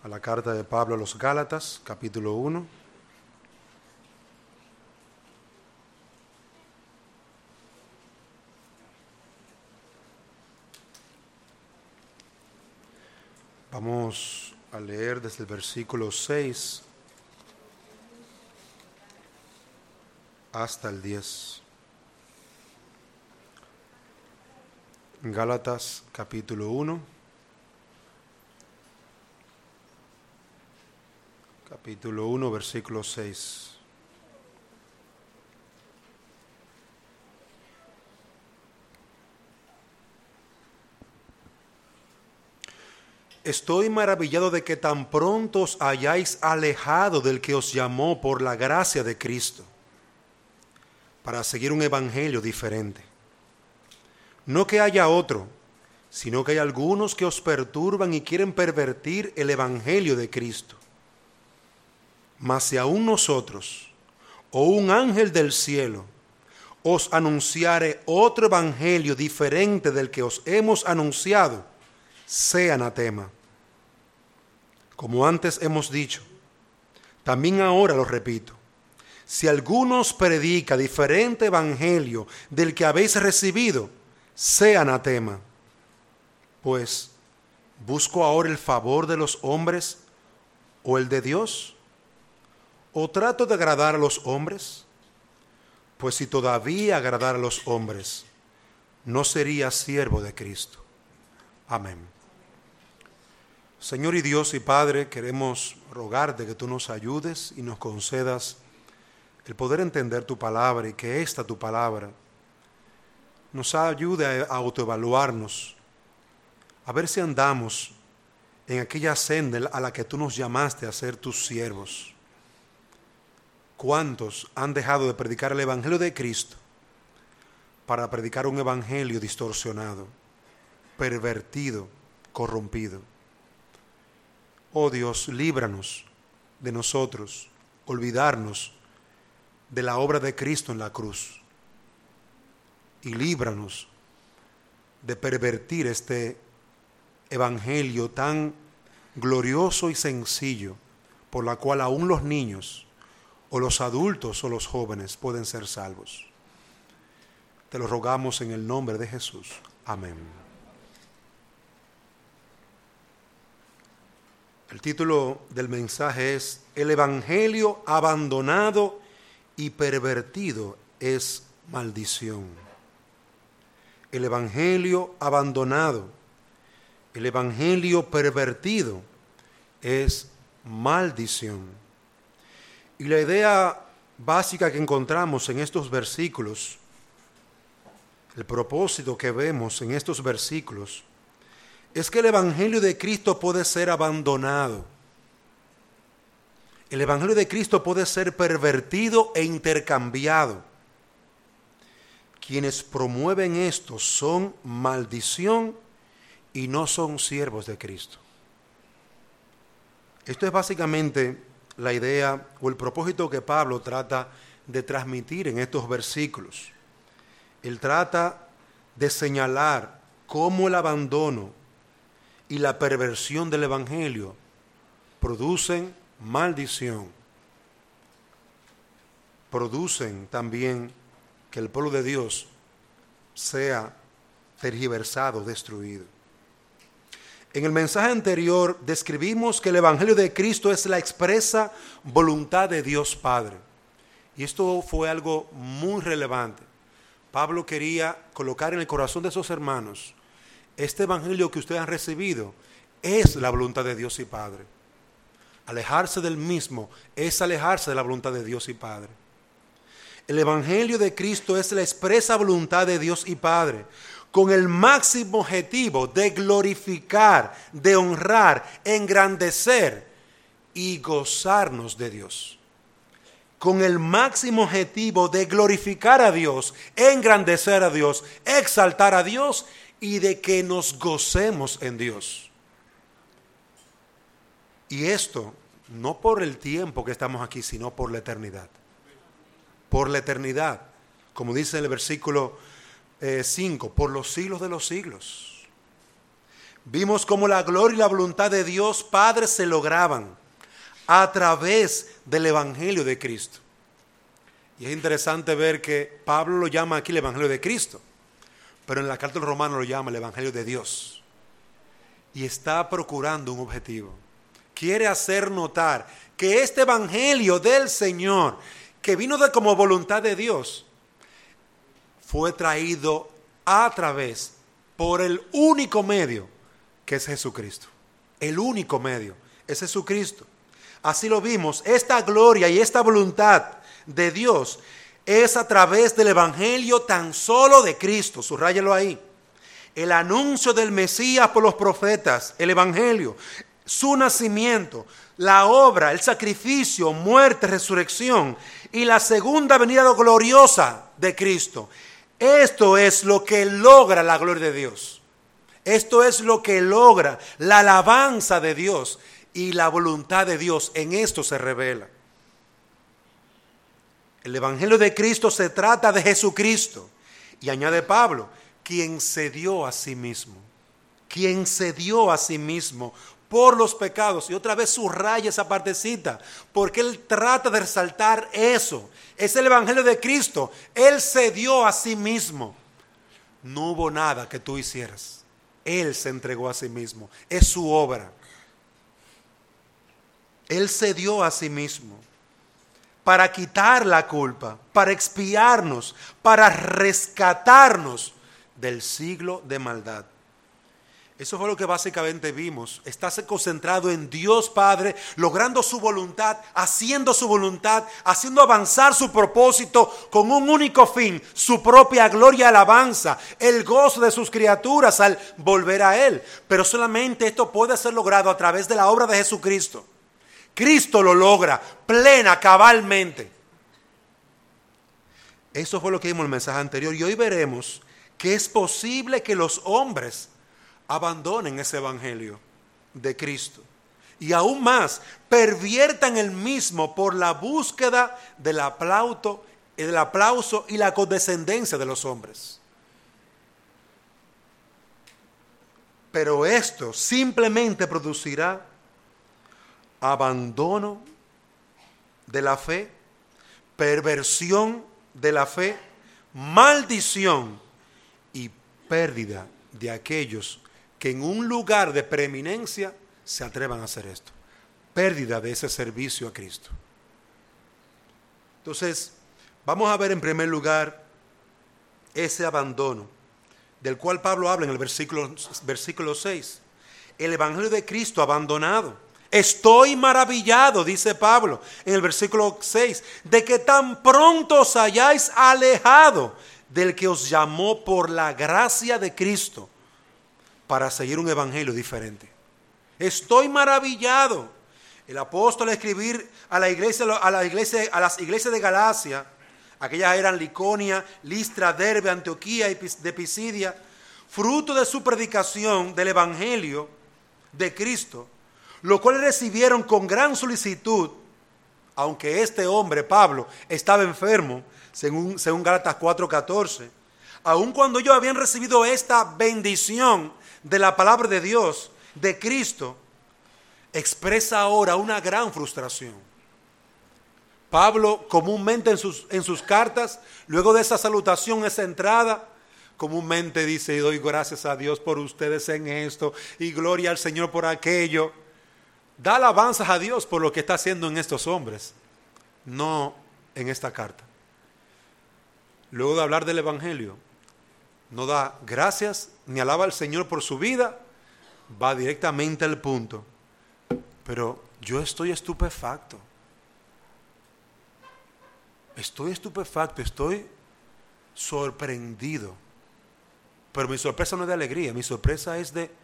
a la carta de Pablo a los Gálatas, capítulo 1. Vamos a leer desde el versículo 6 hasta el 10. Gálatas, capítulo 1. Capítulo 1, versículo 6. Estoy maravillado de que tan pronto os hayáis alejado del que os llamó por la gracia de Cristo, para seguir un evangelio diferente. No que haya otro, sino que hay algunos que os perturban y quieren pervertir el evangelio de Cristo. Mas si aún nosotros, o un ángel del cielo, os anunciare otro evangelio diferente del que os hemos anunciado, sea anatema. Como antes hemos dicho, también ahora lo repito, si alguno os predica diferente evangelio del que habéis recibido, sea anatema. Pues, ¿busco ahora el favor de los hombres o el de Dios? ¿O trato de agradar a los hombres? Pues si todavía agradara a los hombres, no sería siervo de Cristo. Amén. Señor y Dios y Padre, queremos rogarte que tú nos ayudes y nos concedas el poder entender tu palabra y que esta tu palabra nos ayude a autoevaluarnos, a ver si andamos en aquella senda a la que tú nos llamaste a ser tus siervos. ¿Cuántos han dejado de predicar el evangelio de Cristo para predicar un evangelio distorsionado, pervertido, corrompido? Oh Dios, líbranos de nosotros olvidarnos de la obra de Cristo en la cruz y líbranos de pervertir este evangelio tan glorioso y sencillo por la cual aún los niños o los adultos o los jóvenes pueden ser salvos. Te lo rogamos en el nombre de Jesús. Amén. El título del mensaje es: El evangelio abandonado y pervertido es maldición. El evangelio abandonado, el evangelio pervertido es maldición. Y la idea básica que encontramos en estos versículos, el propósito que vemos en estos versículos, es que el evangelio de Cristo puede ser abandonado. El evangelio de Cristo puede ser pervertido e intercambiado. Quienes promueven esto son maldición y no son siervos de Cristo. Esto es básicamente la idea o el propósito que Pablo trata de transmitir en estos versículos. Él trata de señalar cómo el abandono y la perversión del evangelio producen maldición. Producen también que el pueblo de Dios sea tergiversado, destruido. En el mensaje anterior describimos que el evangelio de Cristo es la expresa voluntad de Dios Padre. Y esto fue algo muy relevante. Pablo quería colocar en el corazón de esos hermanos: este evangelio que ustedes han recibido es la voluntad de Dios y Padre. Alejarse del mismo es alejarse de la voluntad de Dios y Padre. El evangelio de Cristo es la expresa voluntad de Dios y Padre, con el máximo objetivo de glorificar, de honrar, engrandecer y gozarnos de Dios. Con el máximo objetivo de glorificar a Dios, engrandecer a Dios, exaltar a Dios y de que nos gocemos en Dios. Y esto no por el tiempo que estamos aquí, sino por la eternidad. Por la eternidad, como dice en el versículo 5, por los siglos de los siglos. Vimos cómo la gloria y la voluntad de Dios Padre se lograban a través del Evangelio de Cristo. Y es interesante ver que Pablo lo llama aquí el Evangelio de Cristo, pero en la carta de los Romanos lo llama el Evangelio de Dios. Y está procurando un objetivo. Quiere hacer notar que este Evangelio del Señor, que vino como voluntad de Dios, fue traído a través, por el único medio, que es Jesucristo. El único medio es Jesucristo. Así lo vimos. Esta gloria y esta voluntad de Dios es a través del Evangelio tan solo de Cristo. Subráyalo ahí. El anuncio del Mesías por los profetas, el Evangelio, su nacimiento, la obra, el sacrificio, muerte, resurrección y la segunda venida gloriosa de Cristo. Esto es lo que logra la gloria de Dios. Esto es lo que logra la alabanza de Dios y la voluntad de Dios. En esto se revela. El Evangelio de Cristo se trata de Jesucristo. Y añade Pablo, quien se dio a sí mismo. Quien se dio a sí mismo por los pecados. Y otra vez subraya esa partecita, porque él trata de resaltar eso. Es el Evangelio de Cristo. Él se dio a sí mismo. No hubo nada que tú hicieras. Él se entregó a sí mismo. Es su obra. Él se dio a sí mismo para quitar la culpa, para expiarnos, para rescatarnos del siglo de maldad. Eso fue lo que básicamente vimos. Estarse concentrado en Dios Padre, logrando su voluntad, haciendo avanzar su propósito con un único fin, su propia gloria y alabanza, el gozo de sus criaturas al volver a Él. Pero solamente esto puede ser logrado a través de la obra de Jesucristo. Cristo lo logra plena, cabalmente. Eso fue lo que vimos en el mensaje anterior. Y hoy veremos que es posible que los hombres abandonen ese Evangelio de Cristo. Y aún más, perviertan el mismo por la búsqueda del aplauso y la condescendencia de los hombres. Pero esto simplemente producirá abandono de la fe, perversión de la fe, maldición y pérdida de aquellos que en un lugar de preeminencia se atrevan a hacer esto. Pérdida de ese servicio a Cristo. Entonces, vamos a ver en primer lugar ese abandono del cual Pablo habla en el versículo 6. El Evangelio de Cristo abandonado. Estoy maravillado, dice Pablo en el versículo 6, de que tan pronto os hayáis alejado del que os llamó por la gracia de Cristo para seguir un evangelio diferente. Estoy maravillado. El apóstol al escribir a las iglesias de Galacia, aquellas eran Liconia, Listra, Derbe, Antioquía y de Pisidia, fruto de su predicación del evangelio de Cristo, lo cual recibieron con gran solicitud, aunque este hombre, Pablo, estaba enfermo, según Gálatas 4:14, aun cuando ellos habían recibido esta bendición de la palabra de Dios, de Cristo, expresa ahora una gran frustración. Pablo comúnmente en sus cartas, luego de esa salutación, esa entrada, comúnmente dice: doy gracias a Dios por ustedes en esto y gloria al Señor por aquello. Da alabanzas a Dios por lo que está haciendo en estos hombres, no en esta carta. Luego de hablar del evangelio, no da gracias ni alaba al Señor por su vida, va directamente al punto. Pero yo estoy estupefacto. Estoy sorprendido. Pero mi sorpresa no es de alegría, mi sorpresa es de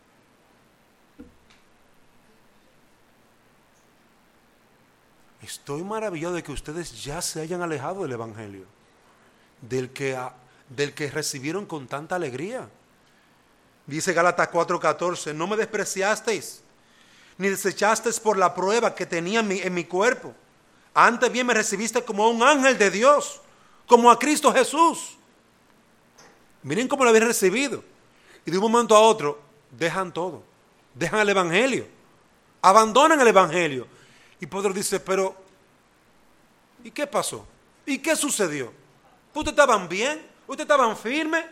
estoy maravillado de que ustedes ya se hayan alejado del evangelio, del que recibieron con tanta alegría. Dice Gálatas 4:14, no me despreciasteis, ni desechasteis por la prueba que tenía en mi cuerpo. Antes bien me recibiste como a un ángel de Dios, como a Cristo Jesús. Miren cómo lo habían recibido. Y de un momento a otro, dejan todo, dejan el evangelio, abandonan el evangelio. Y Pedro dice, pero ¿y qué pasó? ¿Y qué sucedió? ¿Ustedes estaban bien? ¿Ustedes estaban firmes?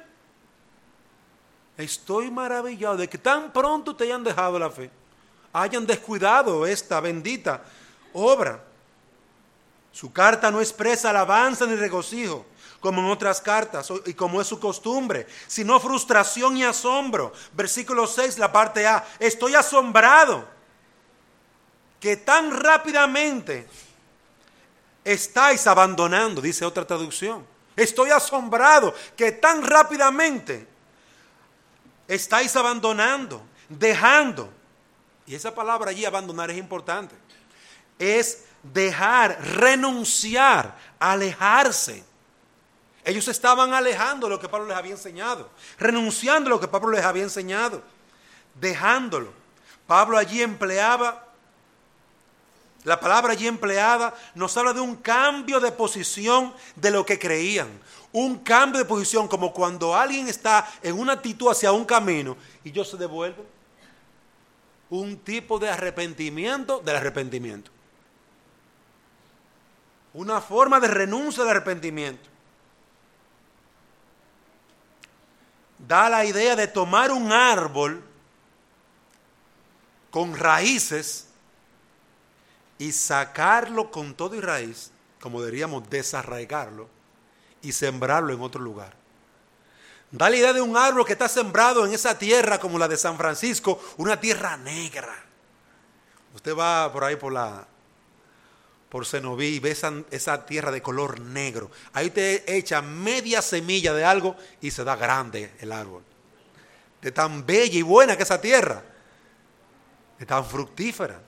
Estoy maravillado de que tan pronto te hayan dejado la fe, hayan descuidado esta bendita obra. Su carta no expresa alabanza ni regocijo, como en otras cartas y como es su costumbre, sino frustración y asombro. Versículo 6, la parte A. Estoy asombrado que tan rápidamente estáis abandonando, dice otra traducción. Estoy asombrado que tan rápidamente estáis abandonando, dejando. Y esa palabra allí, abandonar, es importante. Es dejar, renunciar, alejarse. Ellos estaban alejando de lo que Pablo les había enseñado, renunciando a lo que Pablo les había enseñado, dejándolo. Pablo allí empleaba, la palabra allí empleada nos habla de un cambio de posición de lo que creían. Un cambio de posición, como cuando alguien está en una actitud hacia un camino y ellos se devuelven. Un tipo de arrepentimiento del arrepentimiento. Una forma de renuncia al arrepentimiento. Da la idea de tomar un árbol con raíces y sacarlo con todo y raíz, como diríamos, desarraigarlo y sembrarlo en otro lugar. Da la idea de un árbol que está sembrado en esa tierra como la de San Francisco, una tierra negra. Usted va por ahí por Cenoví y ve esa tierra de color negro. Ahí usted echa media semilla de algo y se da grande el árbol. De tan bella y buena que esa tierra, de tan fructífera.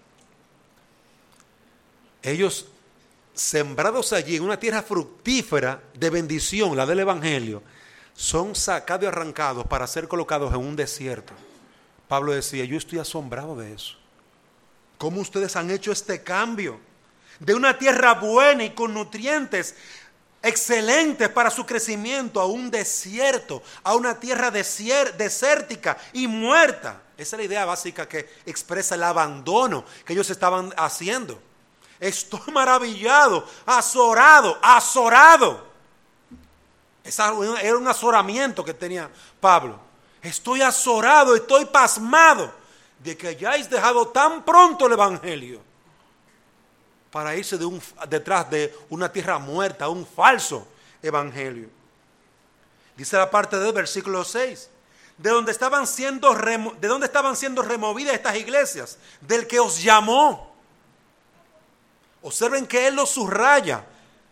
Ellos, sembrados allí en una tierra fructífera de bendición, la del evangelio, son sacados y arrancados para ser colocados en un desierto. Pablo decía, yo estoy asombrado de eso. ¿Cómo ustedes han hecho este cambio? De una tierra buena y con nutrientes excelentes para su crecimiento a un desierto, a una tierra desértica y muerta. Esa es la idea básica que expresa el abandono que ellos estaban haciendo. Estoy maravillado, azorado. Era un azoramiento que tenía Pablo. Estoy azorado, estoy pasmado de que hayáis dejado tan pronto el evangelio para irse detrás de una tierra muerta, un falso evangelio. Dice la parte del versículo 6, ¿de dónde estaban siendo removidas estas iglesias? Del que os llamó. Observen que él lo subraya.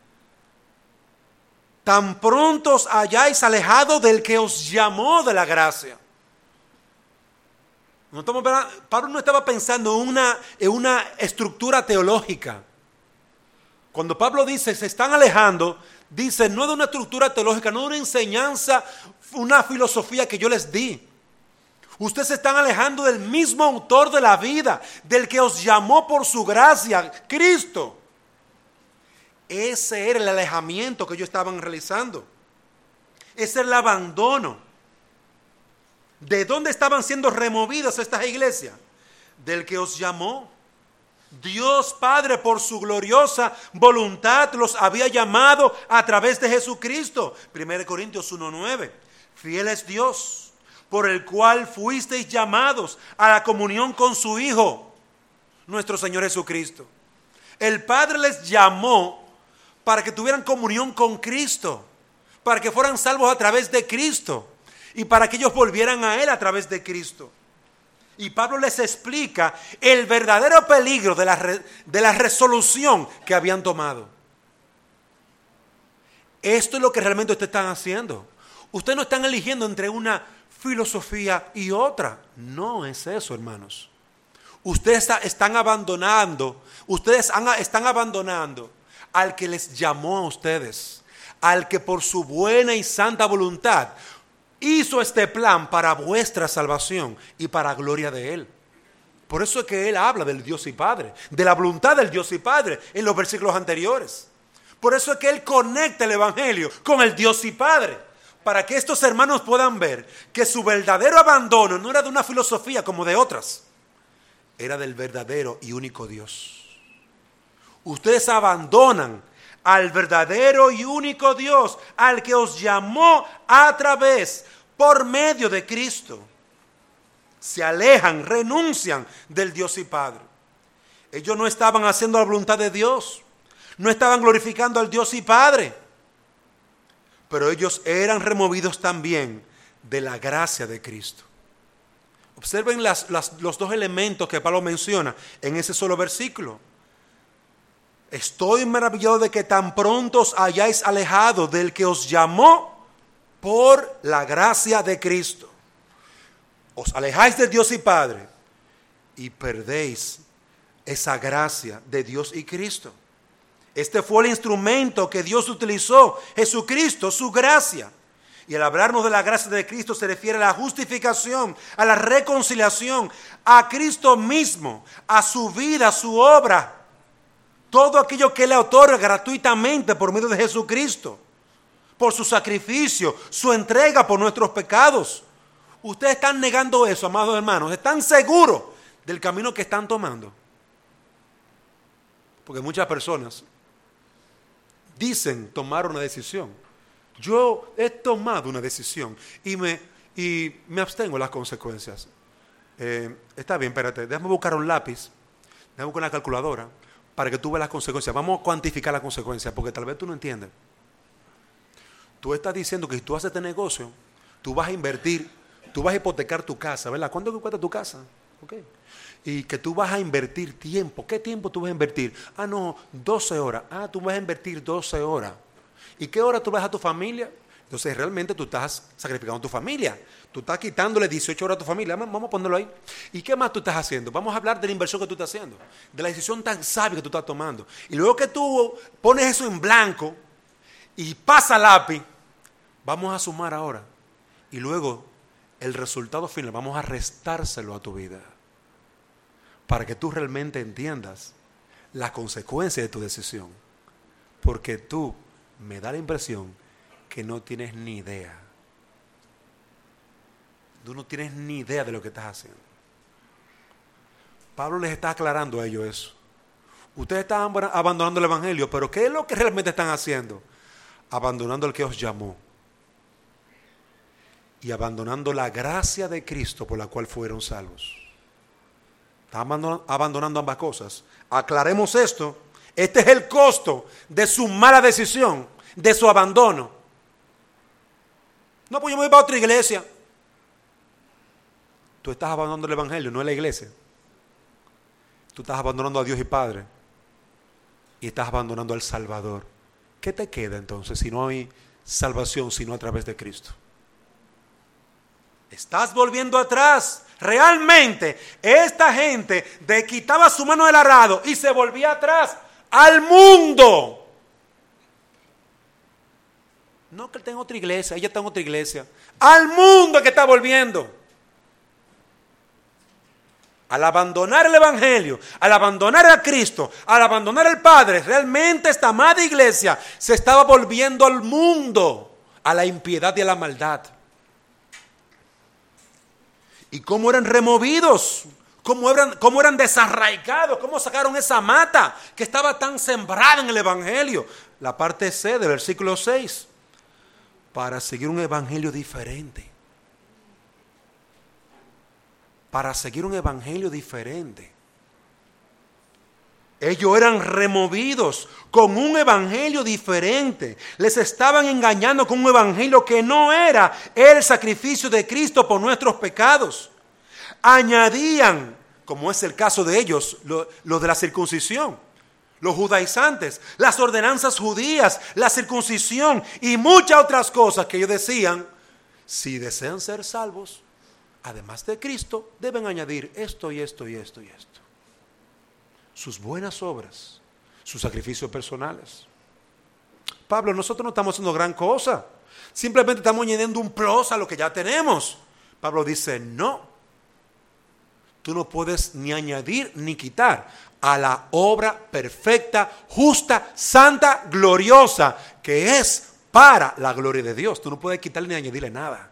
Tan pronto os hayáis alejado del que os llamó de la gracia. Pablo no estaba pensando en una estructura teológica. Cuando Pablo dice se están alejando, dice no de una estructura teológica, no de una enseñanza, una filosofía que yo les di. Ustedes se están alejando del mismo autor de la vida, del que os llamó por su gracia, Cristo. Ese era el alejamiento que ellos estaban realizando. Ese era el abandono. ¿De dónde estaban siendo removidas estas iglesias? Del que os llamó. Dios Padre, por su gloriosa voluntad, los había llamado a través de Jesucristo. 1 Corintios 1:9. Fiel es Dios, por el cual fuisteis llamados a la comunión con su Hijo, nuestro Señor Jesucristo. El Padre les llamó para que tuvieran comunión con Cristo, para que fueran salvos a través de Cristo y para que ellos volvieran a Él a través de Cristo. Y Pablo les explica el verdadero peligro de la resolución que habían tomado. Esto es lo que realmente ustedes están haciendo. Ustedes no están eligiendo entre una filosofía y otra. No es eso, hermanos. Ustedes están abandonando al que les llamó a ustedes, al que por su buena y santa voluntad hizo este plan para vuestra salvación y para gloria de Él. Por eso es que Él habla del Dios y Padre, de la voluntad del Dios y Padre en los versículos anteriores. Por eso es que Él conecta el Evangelio con el Dios y Padre, para que estos hermanos puedan ver que su verdadero abandono no era de una filosofía como de otras, era del verdadero y único Dios. Ustedes abandonan al verdadero y único Dios, al que os llamó a través, por medio de Cristo. Se alejan, renuncian del Dios y Padre. Ellos no estaban haciendo la voluntad de Dios, no estaban glorificando al Dios y Padre, pero ellos eran removidos también de la gracia de Cristo. Observen los dos elementos que Pablo menciona en ese solo versículo. Estoy maravillado de que tan pronto os hayáis alejado del que os llamó por la gracia de Cristo. Os alejáis de Dios y Padre y perdéis esa gracia de Dios y Cristo. Este fue el instrumento que Dios utilizó, Jesucristo, su gracia. Y al hablarnos de la gracia de Cristo se refiere a la justificación, a la reconciliación, a Cristo mismo, a su vida, a su obra. Todo aquello que Él le otorga gratuitamente por medio de Jesucristo, por su sacrificio, su entrega por nuestros pecados. Ustedes están negando eso, amados hermanos. ¿Están seguros del camino que están tomando? Porque muchas personas dicen tomar una decisión. Yo he tomado una decisión y me abstengo de las consecuencias. Está bien, espérate, déjame buscar un lápiz, déjame buscar una calculadora para que tú veas las consecuencias. Vamos a cuantificar las consecuencias, porque tal vez tú no entiendes. Tú estás diciendo que si tú haces este negocio, tú vas a invertir, tú vas a hipotecar tu casa, ¿verdad? ¿Cuánto cuesta tu casa? Okay. Y que tú vas a invertir tiempo. ¿Qué tiempo tú vas a invertir? Ah, no, 12 horas. Ah, tú vas a invertir 12 horas. ¿Y qué hora tú vas a tu familia? Entonces realmente tú estás sacrificando a tu familia. Tú estás quitándole 18 horas a tu familia. Vamos a ponerlo ahí. ¿Y qué más tú estás haciendo? Vamos a hablar de la inversión que tú estás haciendo, de la decisión tan sabia que tú estás tomando. Y luego que tú pones eso en blanco y pasa lápiz, vamos a sumar ahora. Y luego el resultado final vamos a restárselo a tu vida, para que tú realmente entiendas las consecuencias de tu decisión. Porque tú me da la impresión que no tienes ni idea. Tú no tienes ni idea de lo que estás haciendo. Pablo les está aclarando a ellos eso. Ustedes están abandonando el Evangelio, pero ¿qué es lo que realmente están haciendo? Abandonando el que os llamó. Y abandonando la gracia de Cristo por la cual fueron salvos. Están abandonando ambas cosas. Aclaremos esto. Este es el costo de su mala decisión, de su abandono. No, pues yo me voy para otra iglesia. Tú estás abandonando el Evangelio, no es la iglesia. Tú estás abandonando a Dios y Padre. Y estás abandonando al Salvador. ¿Qué te queda entonces si no hay salvación sino a través de Cristo? Estás volviendo atrás. Realmente esta gente quitaba su mano del arado y se volvía atrás al mundo. No que él está en otra iglesia, ella está en otra iglesia. Al mundo que está volviendo. Al abandonar el Evangelio, al abandonar a Cristo, al abandonar al Padre, realmente esta amada iglesia se estaba volviendo al mundo, a la impiedad y a la maldad. Y cómo eran removidos, cómo eran desarraigados, cómo sacaron esa mata que estaba tan sembrada en el Evangelio. La parte C del versículo 6. Para seguir un evangelio diferente. Para seguir un evangelio diferente. Ellos eran removidos con un evangelio diferente. Les estaban engañando con un evangelio que no era el sacrificio de Cristo por nuestros pecados. Añadían, como es el caso de ellos, lo de la circuncisión. Los judaizantes, las ordenanzas judías, la circuncisión y muchas otras cosas que ellos decían, si desean ser salvos, además de Cristo, deben añadir esto y esto y esto y esto. Sus buenas obras, sus sacrificios personales. Pablo, nosotros no estamos haciendo gran cosa, simplemente estamos añadiendo un plus a lo que ya tenemos. Pablo dice, no, tú no puedes ni añadir ni quitar a la obra perfecta, justa, santa, gloriosa, que es para la gloria de Dios. Tú no puedes quitarle ni añadirle nada.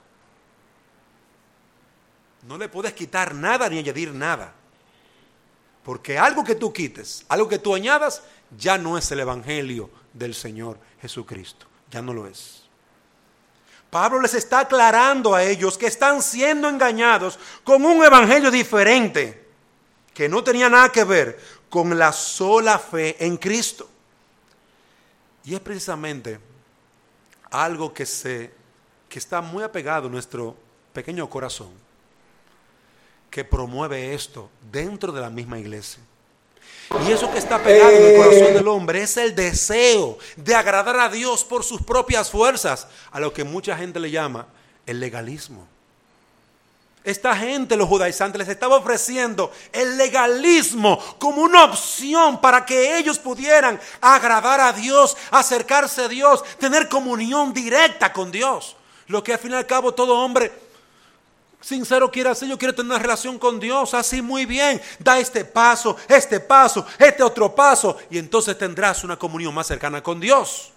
No le puedes quitar nada ni añadir nada. Porque algo que tú quites, algo que tú añadas, ya no es el evangelio del Señor Jesucristo. Ya no lo es. Pablo les está aclarando a ellos que están siendo engañados con un evangelio diferente, que no tenía nada que ver con la sola fe en Cristo. Y es precisamente algo que está muy apegado a nuestro pequeño corazón, que promueve esto dentro de la misma iglesia. Y eso que está pegado en el corazón del hombre es el deseo de agradar a Dios por sus propias fuerzas, a lo que mucha gente le llama el legalismo. Esta gente, los judaizantes, les estaba ofreciendo el legalismo como una opción para que ellos pudieran agradar a Dios, acercarse a Dios, tener comunión directa con Dios. Lo que al fin y al cabo todo hombre sincero quiere hacer. Yo quiero tener una relación con Dios, así muy bien. Da este paso, este otro paso, y entonces tendrás una comunión más cercana con Dios.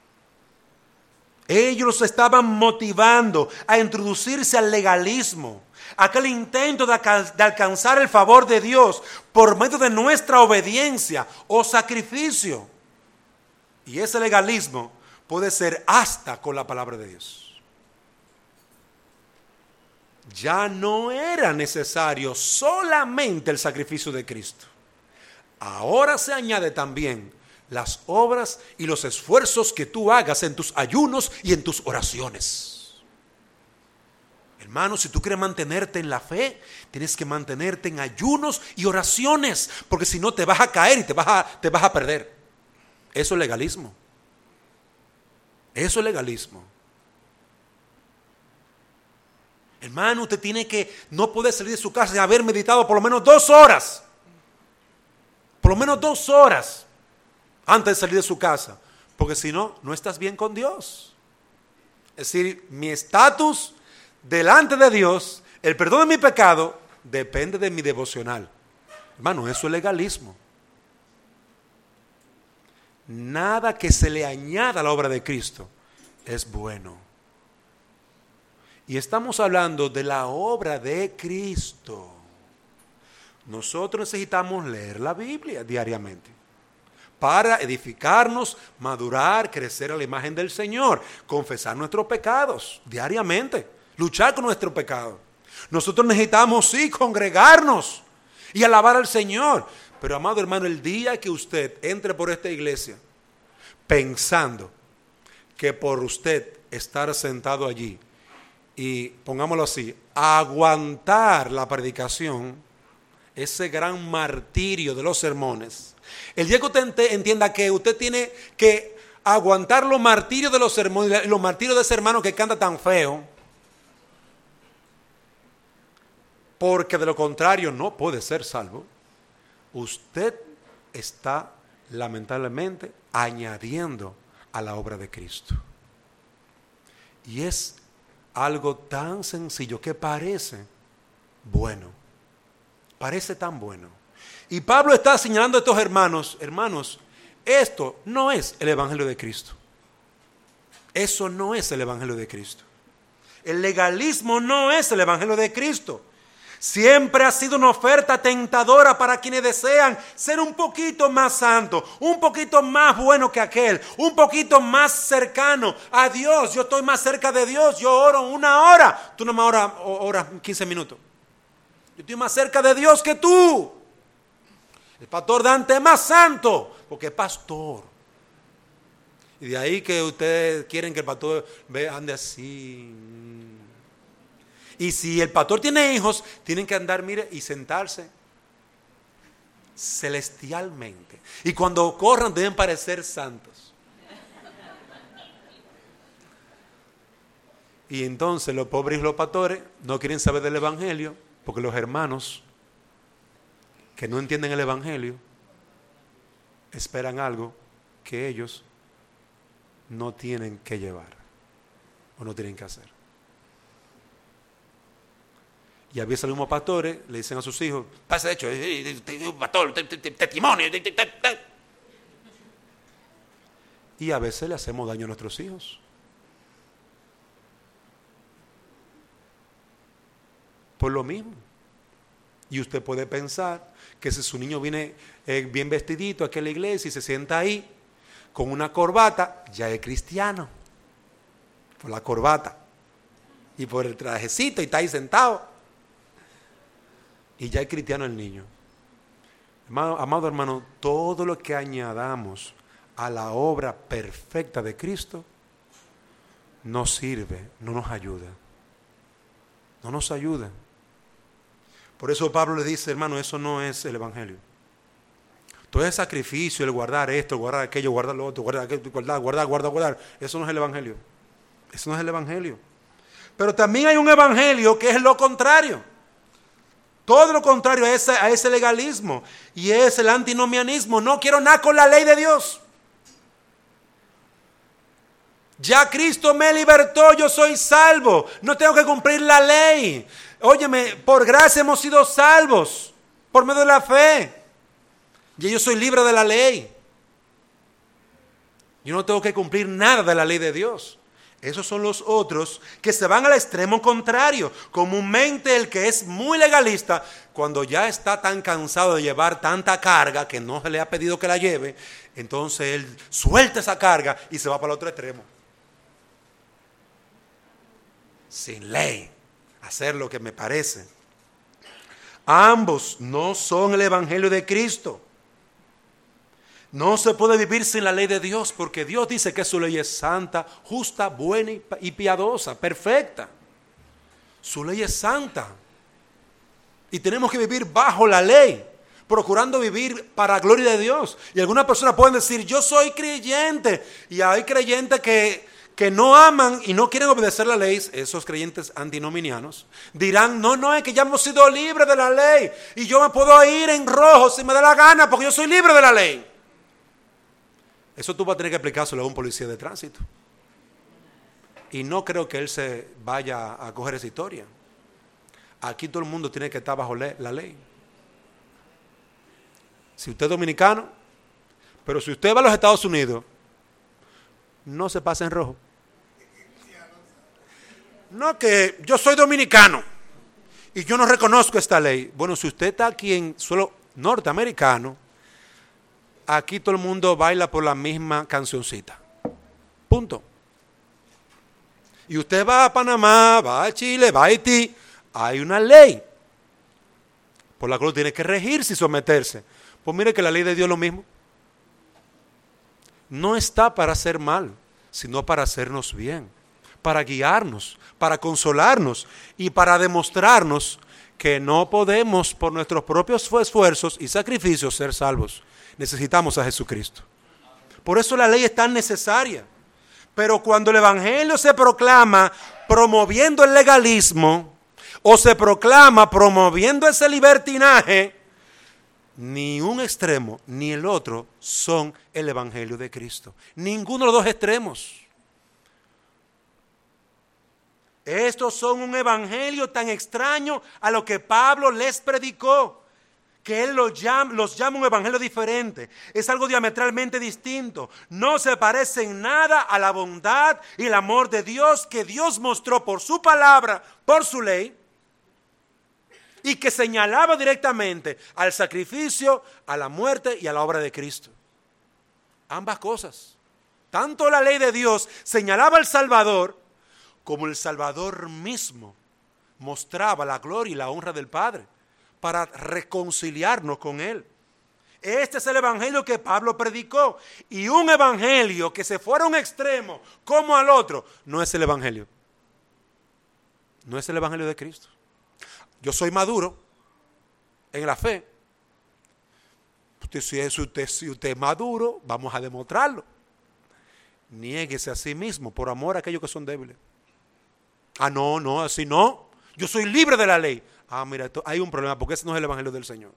Ellos los estaban motivando a introducirse al legalismo, aquel intento de alcanzar el favor de Dios por medio de nuestra obediencia o sacrificio. Y ese legalismo puede ser hasta con la palabra de Dios. Ya no era necesario solamente el sacrificio de Cristo. Ahora se añade también las obras y los esfuerzos que tú hagas en tus ayunos y en tus oraciones. Hermano, si tú quieres mantenerte en la fe, tienes que mantenerte en ayunos y oraciones, porque si no te vas a caer y te vas a perder. Eso es legalismo. Eso es legalismo. Hermano, usted no puede salir de su casa sin haber meditado por lo menos 2 horas. Por lo menos 2 horas antes de salir de su casa. Porque si no, no estás bien con Dios. Es decir, mi estatus delante de Dios, el perdón de mi pecado, depende de mi devocional. Hermano, eso es legalismo. Nada que se le añada a la obra de Cristo es bueno. Y estamos hablando de la obra de Cristo. Nosotros necesitamos leer la Biblia diariamente para edificarnos, madurar, crecer a la imagen del Señor, confesar nuestros pecados diariamente, luchar con nuestro pecado. Nosotros necesitamos, sí, congregarnos y alabar al Señor. Pero, amado hermano, el día que usted entre por esta iglesia pensando que por usted estar sentado allí y, pongámoslo así, aguantar la predicación, ese gran martirio de los sermones, el día que usted entienda que usted tiene que aguantar los martirios de los sermones, los martirios de ese hermano que canta tan feo, porque de lo contrario no puede ser salvo, usted está lamentablemente añadiendo a la obra de Cristo. Y es algo tan sencillo que parece bueno, parece tan bueno. Y Pablo está señalando a estos hermanos, esto no es el evangelio de Cristo. Eso no es el evangelio de Cristo. El legalismo no es el evangelio de Cristo. Siempre ha sido una oferta tentadora para quienes desean ser un poquito más santo, un poquito más bueno que aquel, un poquito más cercano a Dios. Yo estoy más cerca de Dios, yo oro 1 hora, tú no me oras 15 minutos. Yo estoy más cerca de Dios que tú. El pastor Dante es más santo porque es pastor. Y de ahí que ustedes quieren que el pastor ande así. Y si el pastor tiene hijos, tienen que andar, mire, y sentarse celestialmente. Y cuando corran deben parecer santos. Y entonces los pobres y los pastores no quieren saber del evangelio, porque los hermanos que no entienden el evangelio esperan algo que ellos no tienen que llevar o no tienen que hacer. Y a veces los mismos pastores le dicen a sus hijos, pasa de hecho, pastor, testimonio. Y a veces le hacemos daño a nuestros hijos. por lo mismo. Y usted puede pensar que si su niño viene bien vestidito aquí a la iglesia y se sienta ahí con una corbata, ya es cristiano. Por la corbata y por el trajecito y está ahí sentado. Y ya es cristiano el niño. Amado hermano, todo lo que añadamos a la obra perfecta de Cristo no sirve, no nos ayuda. No nos ayuda. Por eso Pablo le dice, hermano, eso no es el evangelio. Todo ese sacrificio, el guardar esto, guardar aquello, guardar lo otro, guardar aquello, guardar, eso no es el evangelio. Eso no es el evangelio. Pero también hay un evangelio que es lo contrario. Todo lo contrario a ese legalismo. Y es el antinomianismo. No quiero nada con la ley de Dios. Ya Cristo me libertó, yo soy salvo. No tengo que cumplir la ley. Óyeme, por gracia hemos sido salvos. Por medio de la fe. Y yo soy libre de la ley. Yo no tengo que cumplir nada de la ley de Dios. Esos son los otros que se van al extremo contrario. Comúnmente el que es muy legalista, cuando ya está tan cansado de llevar tanta carga que no se le ha pedido que la lleve, entonces él suelta esa carga y se va para el otro extremo. Sin ley, hacer lo que me parece. Ambos no son el evangelio de Cristo. No se puede vivir sin la ley de Dios, porque Dios dice que su ley es santa, justa, buena y piadosa, perfecta. Su ley es santa. Y tenemos que vivir bajo la ley, procurando vivir para la gloria de Dios. Y algunas personas pueden decir, yo soy creyente. Y hay creyentes que no aman y no quieren obedecer la ley. Esos creyentes antinominianos dirán, no, es que ya hemos sido libres de la ley. Y yo me puedo ir en rojo si me da la gana, porque yo soy libre de la ley. Eso tú vas a tener que explicárselo a un policía de tránsito. Y no creo que él se vaya a coger esa historia. Aquí todo el mundo tiene que estar bajo la ley. Si usted es dominicano, pero si usted va a los Estados Unidos, no se pase en rojo. No, que yo soy dominicano y yo no reconozco esta ley. Bueno, si usted está aquí en suelo norteamericano, aquí todo el mundo baila por la misma cancioncita. Punto. Y usted va a Panamá, va a Chile, va a Haití. Hay una ley por la cual tiene que regirse y someterse. Pues mire que la ley de Dios es lo mismo. No está para hacer mal, sino para hacernos bien, para guiarnos, para consolarnos y para demostrarnos que no podemos por nuestros propios esfuerzos y sacrificios ser salvos. Necesitamos a Jesucristo. Por eso la ley es tan necesaria. Pero cuando el evangelio se proclama promoviendo el legalismo o se proclama promoviendo ese libertinaje, ni un extremo ni el otro son el evangelio de Cristo. Ninguno de los dos extremos. Estos son un evangelio tan extraño a lo que Pablo les predicó, que él los llama un evangelio diferente. Es algo diametralmente distinto. No se parece en nada a la bondad y el amor de Dios que Dios mostró por su palabra, por su ley, y que señalaba directamente al sacrificio, a la muerte y a la obra de Cristo. Ambas cosas. Tanto la ley de Dios señalaba al Salvador, como el Salvador mismo mostraba la gloria y la honra del Padre para reconciliarnos con Él. Este es el evangelio que Pablo predicó. Y un evangelio que se fuera a un extremo como al otro, no es el evangelio. No es el evangelio de Cristo. Yo soy maduro en la fe. Si usted es maduro, vamos a demostrarlo. Niéguese a sí mismo por amor a aquellos que son débiles. No, así no. Yo soy libre de la ley. Mira, hay un problema porque ese no es el evangelio del Señor.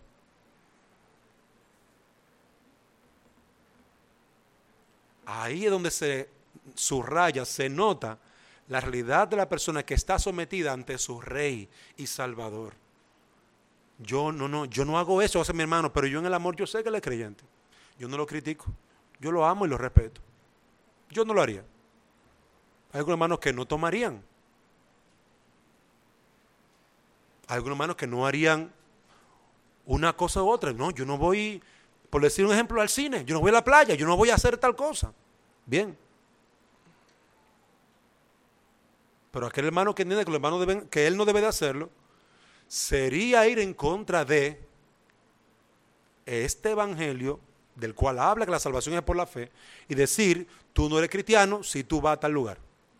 Ahí es donde se subraya, se nota la realidad de la persona que está sometida ante su Rey y Salvador. Yo no hago eso, hace mi hermano, pero yo en el amor yo sé que él es creyente. Yo no lo critico, yo lo amo y lo respeto. Yo no lo haría. Hay algunos hermanos que no tomarían. Hay algunos hermanos que no harían una cosa u otra. No, yo no voy, por decir un ejemplo, al cine. Yo no voy a la playa. Yo no voy a hacer tal cosa. Bien. Pero aquel hermano que entiende que los hermanos deben, que él no debe de hacerlo, sería ir en contra de este evangelio del cual habla que la salvación es por la fe y decir, tú no eres cristiano si tú vas a tal lugar.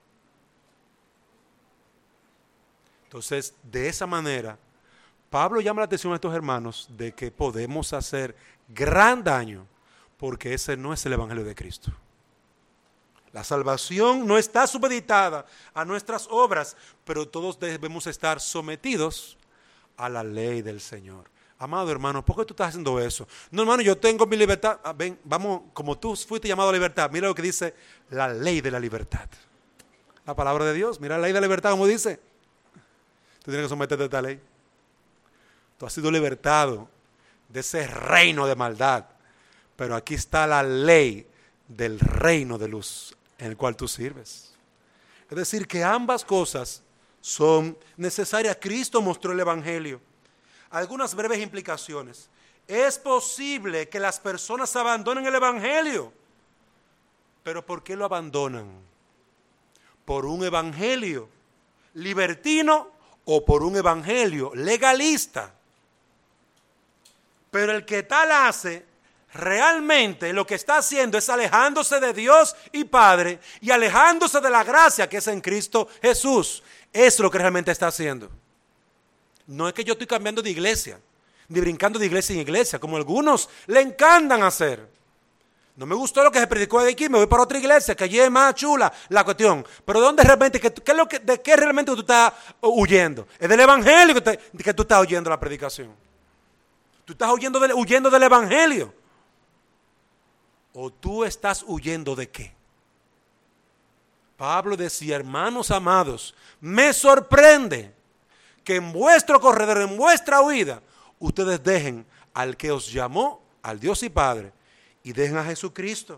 Entonces, de esa manera, Pablo llama la atención a estos hermanos de que podemos hacer gran daño porque ese no es el evangelio de Cristo. La salvación no está supeditada a nuestras obras, pero todos debemos estar sometidos a la ley del Señor. Amado hermano, ¿por qué tú estás haciendo eso? No, hermano, yo tengo mi libertad. Ven, vamos, como tú fuiste llamado a libertad, mira lo que dice la ley de la libertad. La palabra de Dios, mira la ley de la libertad, como dice. Tú tienes que someterte a esta ley. Tú has sido libertado de ese reino de maldad, pero aquí está la ley del reino de luz en el cual tú sirves. Es decir, que ambas cosas son necesarias. Cristo mostró el evangelio. Algunas breves implicaciones. Es posible que las personas abandonen el evangelio, pero ¿por qué lo abandonan? ¿Por un evangelio libertino o por un evangelio legalista? Pero el que tal hace, realmente lo que está haciendo es alejándose de Dios y Padre y alejándose de la gracia que es en Cristo Jesús. Eso es lo que realmente está haciendo. No es que yo estoy cambiando de iglesia, ni brincando de iglesia en iglesia, como algunos le encantan hacer. No me gustó lo que se predicó de aquí, me voy para otra iglesia, que allí es más chula la cuestión. Pero ¿dónde realmente, de qué realmente tú estás huyendo? Es del evangelio que tú estás oyendo la predicación. Tú estás huyendo del evangelio. ¿O tú estás huyendo de qué? Pablo decía, hermanos amados, me sorprende que en vuestro corredor, en vuestra huida, ustedes dejen al que os llamó, al Dios y Padre, y dejen a Jesucristo.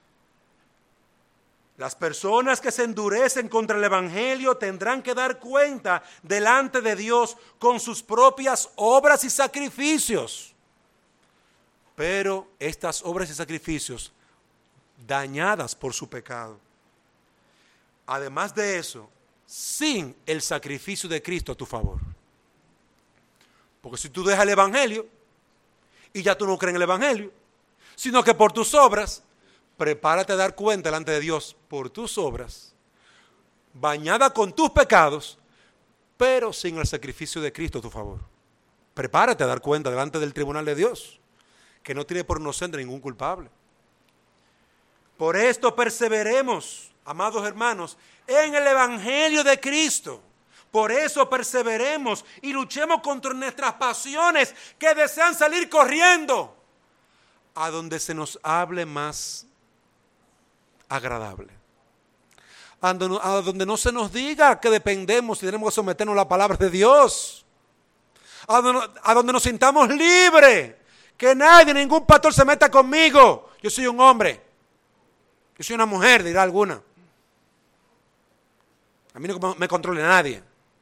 Las personas que se endurecen contra el evangelio tendrán que dar cuenta delante de Dios con sus propias obras y sacrificios. Pero estas obras y sacrificios dañadas por su pecado. Además de eso, sin el sacrificio de Cristo a tu favor. Porque si tú dejas el evangelio y ya tú no crees en el evangelio, sino que por tus obras, prepárate a dar cuenta delante de Dios por tus obras, bañada con tus pecados, pero sin el sacrificio de Cristo a tu favor. Prepárate a dar cuenta delante del tribunal de Dios, que no tiene por inocente ningún culpable. Por esto perseveremos, amados hermanos, en el evangelio de Cristo. Por eso perseveremos y luchemos contra nuestras pasiones que desean salir corriendo a donde se nos hable más agradable. A donde no se nos diga que dependemos y tenemos que someternos a la palabra de Dios. A donde nos sintamos libres. Que nadie, ningún pastor se meta conmigo. Yo soy un hombre. Yo soy una mujer, dirá alguna. A mí no me controle nadie.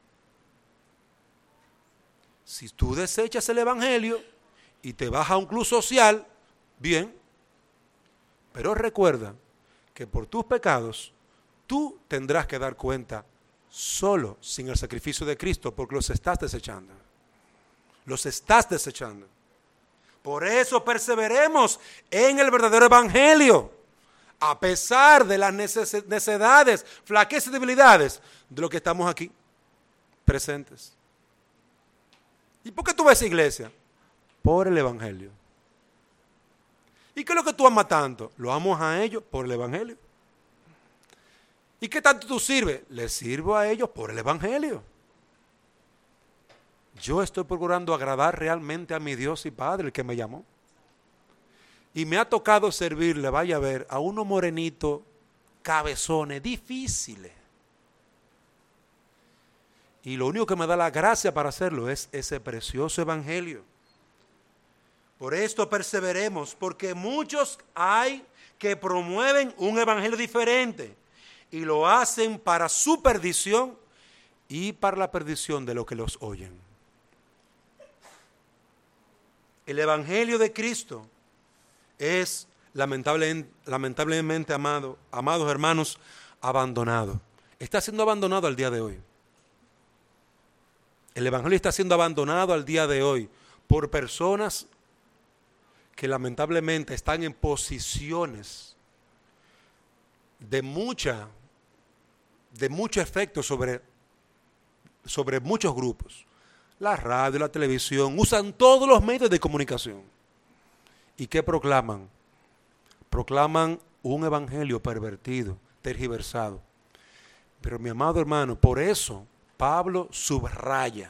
Si tú desechas el evangelio y te vas a un club social, bien. Pero recuerda que por tus pecados tú tendrás que dar cuenta solo sin el sacrificio de Cristo, porque los estás desechando. Los estás desechando. Por eso perseveremos en el verdadero evangelio, a pesar de las necesidades, flaquezas y debilidades de los que estamos aquí presentes. ¿Y por qué tú ves iglesia? Por el evangelio. ¿Y qué es lo que tú amas tanto? Lo amo a ellos por el evangelio. ¿Y qué tanto tú sirves? Les sirvo a ellos por el evangelio. Yo estoy procurando agradar realmente a mi Dios y Padre, el que me llamó. Y me ha tocado servirle, vaya a ver, a unos morenitos, cabezones, difíciles. Y lo único que me da la gracia para hacerlo es ese precioso evangelio. Por esto perseveremos, porque muchos hay que promueven un evangelio diferente y lo hacen para su perdición y para la perdición de los que los oyen. El Evangelio de Cristo es lamentablemente, amados hermanos, abandonado. Está siendo abandonado al día de hoy. El Evangelio está siendo abandonado al día de hoy por personas que lamentablemente están en posiciones de mucho efecto sobre muchos grupos. La radio, la televisión, usan todos los medios de comunicación. ¿Y qué proclaman? Proclaman un evangelio pervertido, tergiversado. Pero mi amado hermano, por eso Pablo subraya: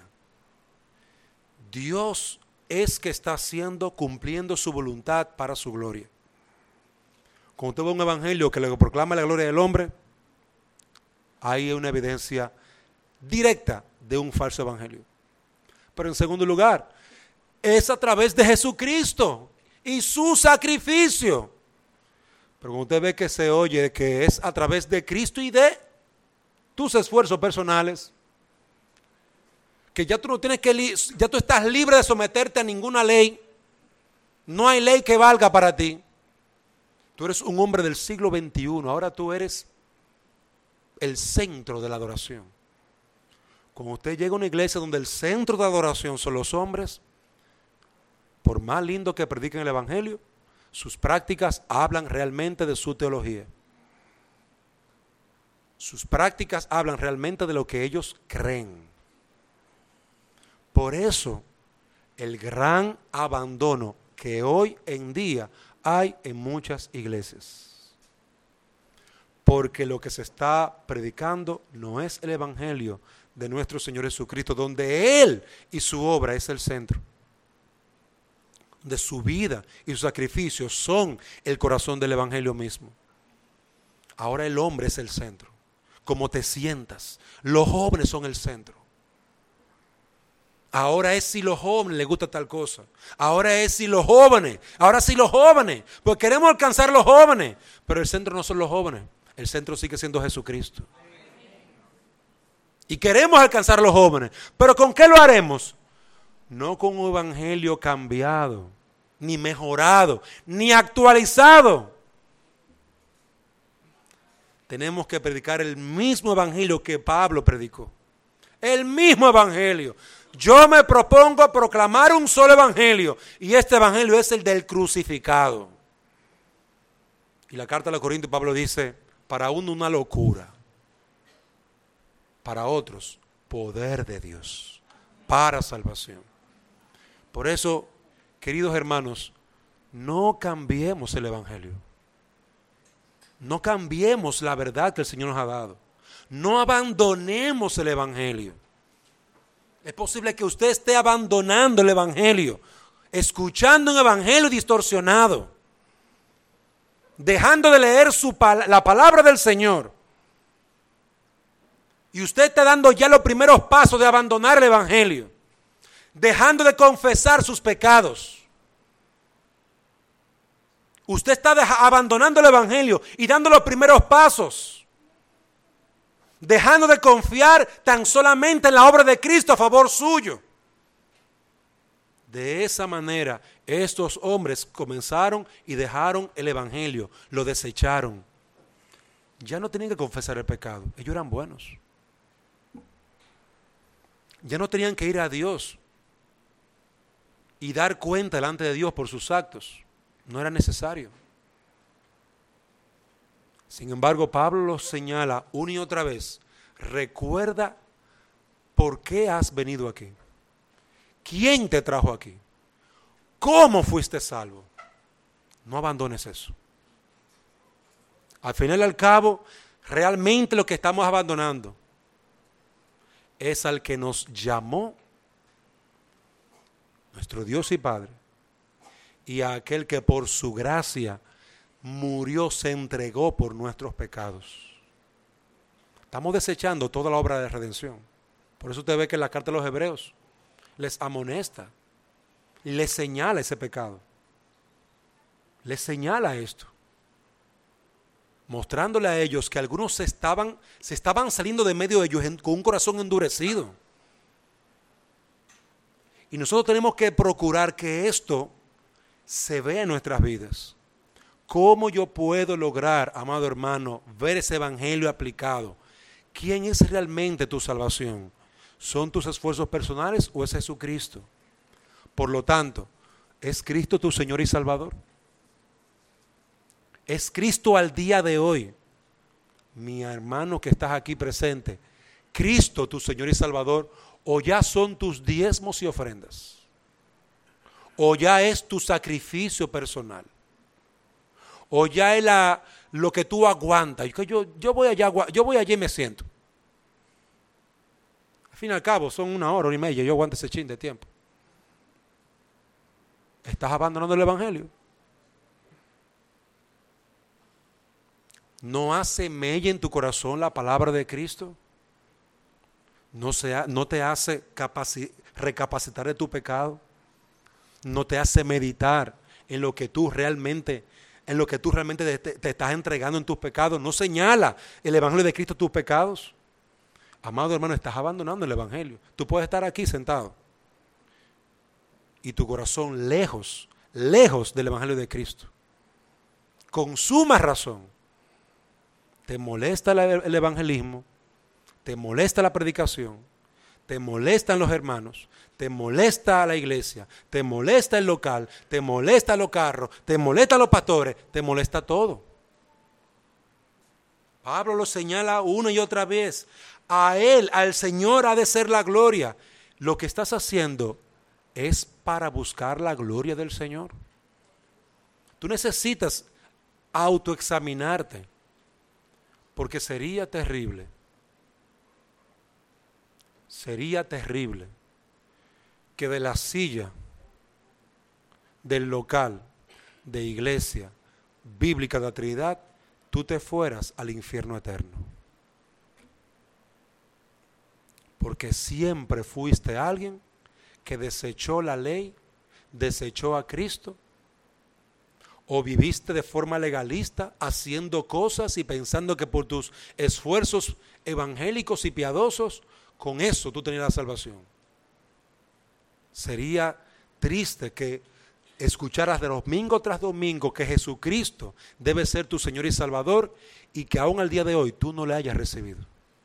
Dios es que está cumpliendo su voluntad para su gloria. Cuando usted ve un evangelio que le proclama la gloria del hombre, hay una evidencia directa de un falso evangelio. Pero en segundo lugar, es a través de Jesucristo y su sacrificio. Pero cuando usted ve que se oye que es a través de Cristo y de tus esfuerzos personales, que ya tú no tienes ya tú estás libre de someterte a ninguna ley, no hay ley que valga para ti. Tú eres un hombre del siglo XXI, ahora tú eres el centro de la adoración. Cuando usted llega a una iglesia donde el centro de adoración son los hombres, por más lindo que prediquen el evangelio, sus prácticas hablan realmente de su teología. Sus prácticas hablan realmente de lo que ellos creen. Por eso, el gran abandono que hoy en día hay en muchas iglesias. Porque lo que se está predicando no es el evangelio de nuestro Señor Jesucristo, donde Él y su obra es el centro. De su vida y sus sacrificios son el corazón del evangelio mismo. Ahora el hombre es el centro. Como te sientas, los jóvenes son el centro. Ahora es si los jóvenes les gusta tal cosa. Ahora sí los jóvenes, porque queremos alcanzar los jóvenes. Pero el centro no son los jóvenes, el centro sigue siendo Jesucristo. Y queremos alcanzar los jóvenes, pero ¿con qué lo haremos? No con un evangelio cambiado, ni mejorado, ni actualizado. Tenemos que predicar el mismo evangelio que Pablo predicó. El mismo evangelio. Yo me propongo proclamar un solo evangelio, y este evangelio es el del crucificado. Y la carta a los Corintios, Pablo dice: para uno una locura, para otros poder de Dios para salvación. Por eso, queridos hermanos, no cambiemos el evangelio. No cambiemos la verdad que el Señor nos ha dado. No abandonemos el evangelio. Es posible que usted esté abandonando el evangelio, escuchando un evangelio distorsionado, dejando de leer la palabra del Señor. Y usted está dando ya los primeros pasos de abandonar el evangelio, dejando de confesar sus pecados. Usted está abandonando el evangelio y dando los primeros pasos, dejando de confiar tan solamente en la obra de Cristo a favor suyo. De esa manera, estos hombres comenzaron y dejaron el evangelio, lo desecharon. Ya no tenían que confesar el pecado, ellos eran buenos. Ya no tenían que ir a Dios y dar cuenta delante de Dios por sus actos. No era necesario. Sin embargo, Pablo los señala una y otra vez. Recuerda por qué has venido aquí. ¿Quién te trajo aquí? ¿Cómo fuiste salvo? No abandones eso. Al final y al cabo, realmente lo que estamos abandonando es al que nos llamó, nuestro Dios y Padre, y a aquel que por su gracia murió, se entregó por nuestros pecados. Estamos desechando toda la obra de redención. Por eso usted ve que en la carta de los Hebreos les amonesta y les señala ese pecado. Les señala esto, mostrándole a ellos que algunos se estaban saliendo de medio de ellos con un corazón endurecido. Y nosotros tenemos que procurar que esto se vea en nuestras vidas. ¿Cómo yo puedo lograr, amado hermano, ver ese evangelio aplicado? ¿Quién es realmente tu salvación? ¿Son tus esfuerzos personales o es Jesucristo? Por lo tanto, ¿es Cristo tu Señor y Salvador? ¿Es Cristo al día de hoy, mi hermano que estás aquí presente, Cristo tu Señor y Salvador, o ya son tus diezmos y ofrendas? ¿O ya es tu sacrificio personal? ¿O ya es lo que tú aguantas? Yo voy allá y me siento. Al fin y al cabo son 1 hora y media, yo aguanto ese chin de tiempo. ¿Estás abandonando el evangelio? ¿No hace mella en tu corazón la palabra de Cristo? ¿No te hace recapacitar de tu pecado? ¿No te hace meditar en lo que tú realmente te estás entregando en tus pecados? ¿No señala el evangelio de Cristo tus pecados? Amado hermano, estás abandonando el evangelio. Tú puedes estar aquí sentado y tu corazón lejos del evangelio de Cristo. Con suma razón, te molesta el evangelismo, te molesta la predicación, te molestan los hermanos, te molesta la iglesia, te molesta el local, te molesta los carros, te molesta los pastores, te molesta todo. Pablo lo señala una y otra vez. A Él, al Señor, ha de ser la gloria. Lo que estás haciendo es para buscar la gloria del Señor. Tú necesitas autoexaminarte, porque sería terrible que de la silla del local de iglesia bíblica de la Trinidad tú te fueras al infierno eterno. Porque siempre fuiste alguien que desechó la ley, desechó a Cristo, o viviste de forma legalista haciendo cosas y pensando que por tus esfuerzos evangélicos y piadosos, con eso tú tenías la salvación. Sería triste que escucharas de domingo tras domingo que Jesucristo debe ser tu Señor y Salvador y que aún al día de hoy tú no le hayas recibido.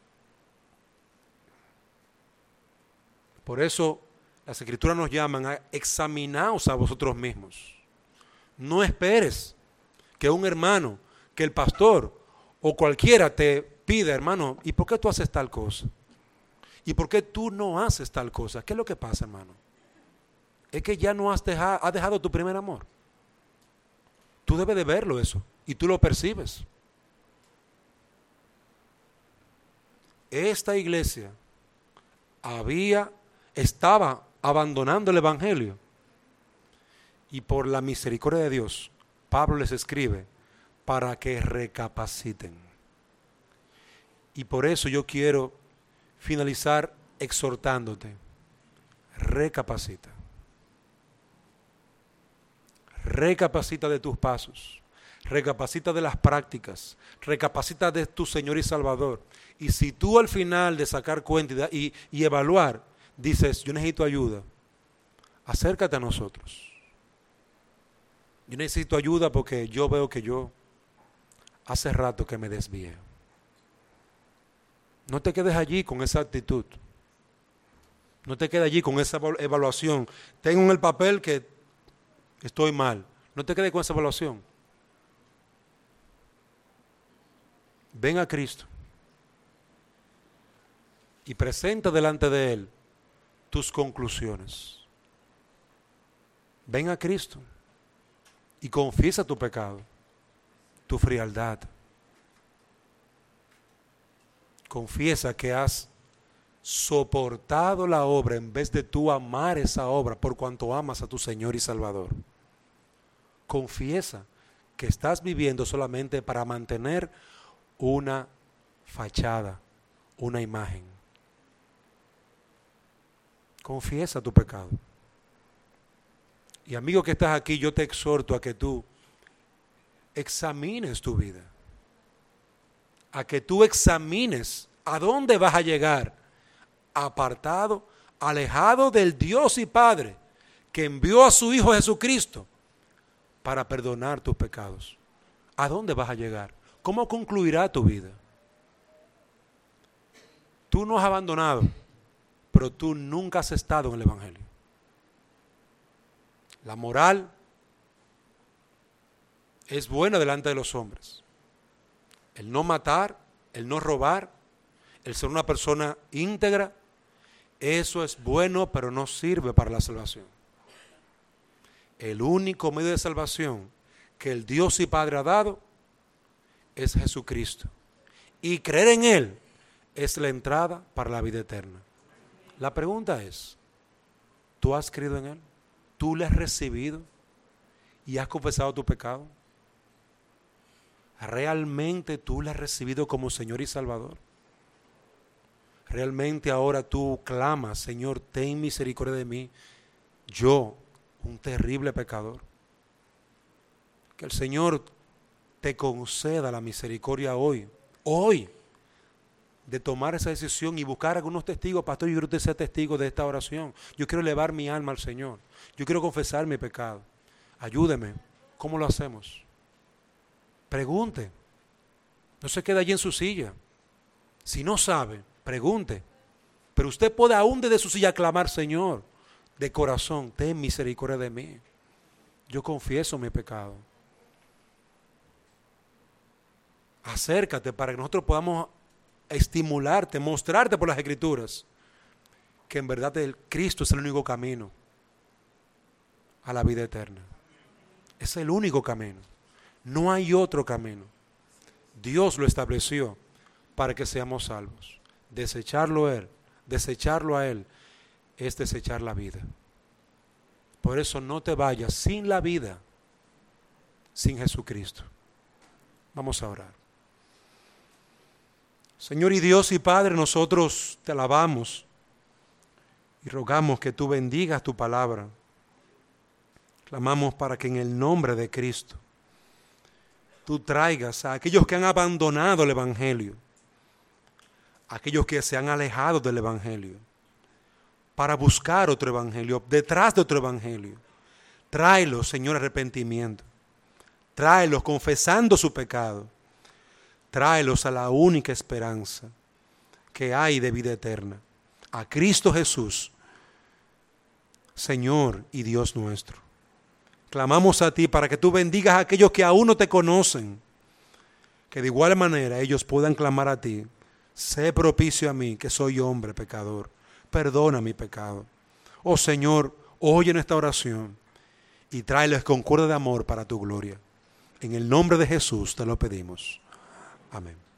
Por eso las Escrituras nos llaman a examinaos a vosotros mismos. No esperes que un hermano, que el pastor o cualquiera te pida, hermano, ¿y por qué tú haces tal cosa? ¿Y por qué tú no haces tal cosa? ¿Qué es lo que pasa, hermano? Es que ya no has dejado tu primer amor. Tú debes de verlo eso y tú lo percibes. Esta iglesia estaba abandonando el evangelio y por la misericordia de Dios, Pablo les escribe para que recapaciten. Y por eso yo quiero finalizar exhortándote. Recapacita. Recapacita de tus pasos. Recapacita de las prácticas. Recapacita de tu Señor y Salvador. Y si tú al final de sacar cuenta y evaluar, dices, yo necesito ayuda, acércate a nosotros. Yo necesito ayuda porque yo veo que yo hace rato que me desvié. No te quedes allí con esa actitud. No te quedes allí con esa evaluación. Tengo en el papel que estoy mal. No te quedes con esa evaluación. Ven a Cristo y presenta delante de Él tus conclusiones. Ven a Cristo y confiesa tu pecado, tu frialdad. Confiesa que has soportado la obra en vez de tú amar esa obra por cuanto amas a tu Señor y Salvador. Confiesa que estás viviendo solamente para mantener una fachada, una imagen. Confiesa tu pecado. Y amigo que estás aquí, yo te exhorto a que tú examines tu vida. A que tú examines a dónde vas a llegar, apartado, alejado del Dios y Padre que envió a su Hijo Jesucristo para perdonar tus pecados. ¿A dónde vas a llegar? ¿Cómo concluirá tu vida? Tú no has abandonado, pero tú nunca has estado en el Evangelio. La moral es buena delante de los hombres. El no matar, el no robar, el ser una persona íntegra, eso es bueno, pero no sirve para la salvación. El único medio de salvación que el Dios y Padre ha dado es Jesucristo. Y creer en Él es la entrada para la vida eterna. La pregunta es, ¿tú has creído en Él? ¿Tú le has recibido y has confesado tu pecado? ¿Realmente tú le has recibido como Señor y Salvador? ¿Realmente ahora tú clamas, Señor, ten misericordia de mí, yo, un terrible pecador? Que el Señor te conceda la misericordia hoy, de tomar esa decisión y buscar algunos testigos. Pastor, yo quiero que usted sea testigo de esta oración. Yo quiero elevar mi alma al Señor. Yo quiero confesar mi pecado. Ayúdeme. ¿Cómo lo hacemos? Pregunte. No se quede allí en su silla. Si no sabe, pregunte. Pero usted puede aún desde su silla clamar, Señor, de corazón, ten misericordia de mí. Yo confieso mi pecado. Acércate para que nosotros podamos estimularte, mostrarte por las Escrituras que en verdad el Cristo es el único camino a la vida eterna. Es el único camino. No hay otro camino. Dios lo estableció para que seamos salvos. Desecharlo a Él es desechar la vida. Por eso no te vayas sin la vida, sin Jesucristo. Vamos a orar. Señor y Dios y Padre, nosotros te alabamos y rogamos que tú bendigas tu palabra. Clamamos para que en el nombre de Cristo tú traigas a aquellos que han abandonado el Evangelio, a aquellos que se han alejado del Evangelio, para buscar otro Evangelio, detrás de otro Evangelio. Tráelos, Señor, arrepentimiento. Tráelos confesando su pecado. Tráelos a la única esperanza que hay de vida eterna, a Cristo Jesús, Señor y Dios nuestro. Clamamos a ti para que tú bendigas a aquellos que aún no te conocen, que de igual manera ellos puedan clamar a ti. Sé propicio a mí, que soy hombre pecador. Perdona mi pecado. Oh Señor, oye nuestra oración y tráeles concordia de amor para tu gloria. En el nombre de Jesús te lo pedimos. Amén.